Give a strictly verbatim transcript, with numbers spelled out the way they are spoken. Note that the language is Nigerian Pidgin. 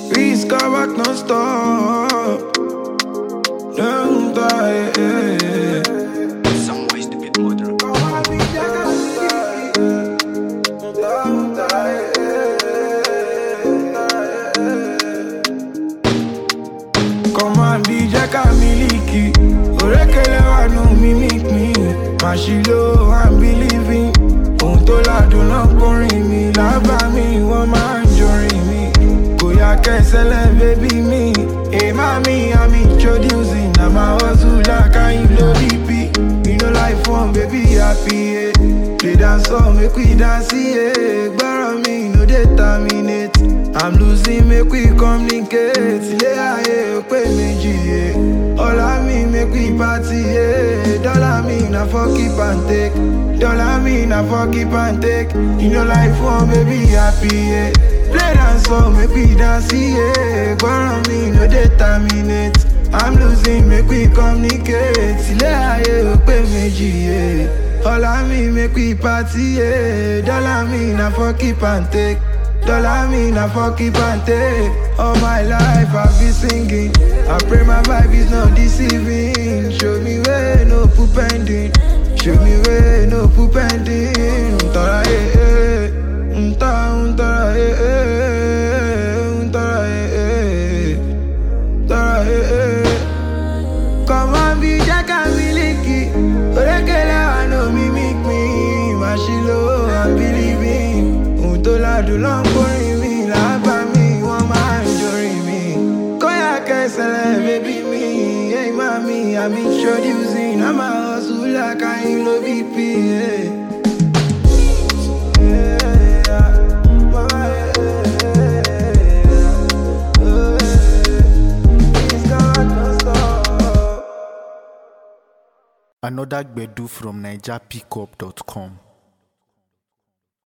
Please come back non-stop. Don't die, eh. Some way stupid mother. Don't die, eh. Come on, D J Kamiliki. Orekele wa no mimic me. Mashilo, I'm believing. Ohun tó ládùn náà kọrin mi. Lábá mi, wọ́n máa ń jorin mi. Kò yá kẹsẹ̀lẹ̀ bébí mi. Hey mami, I'm introducing. I'm a hustler, kind of D P. You know life fun, baby, happy, yeah. Play dance song, make we dance, yeah. Borrow me, no dey terminate. I'm losing, make we communicate. Ilé ayé, ó pé méjì, yeah. Ọlá mi, make we party, yeah. Dollar me, na for keep and take. Dollar me, na for keep and take. You know life fun, baby, happy, yeah. Play dance song, make we dance, yeah. Borrow me, no dey terminate. I'm losing, make we communicate. Ilé ayé, ó pé méjì, yeah. Ọlá mi, make we party, yeah. Dollar me, na for keep and take. Dollar me, na for keep and take. All my life I've been singing. I pray my vibe is not deceiving. Show me where no poop pending. Show me where no poop pending. Untara eh eh, unta untara eh eh, untara eh eh, untara eh eh. Come on, be Jack Kamiliki. Orekele wa no mimic me. Mashilo, I'm believing. Ohun tó ládùn ló ń kọrin mi. Lábá mi, wọ́n máa ń jorin mi. Kó yá kẹsẹ̀lẹ̀ bébí mi. Hey mami, I'm introducing. I'm a hustler, kind of B P, yeah. Another Gbedu from Niger Pickup dot com.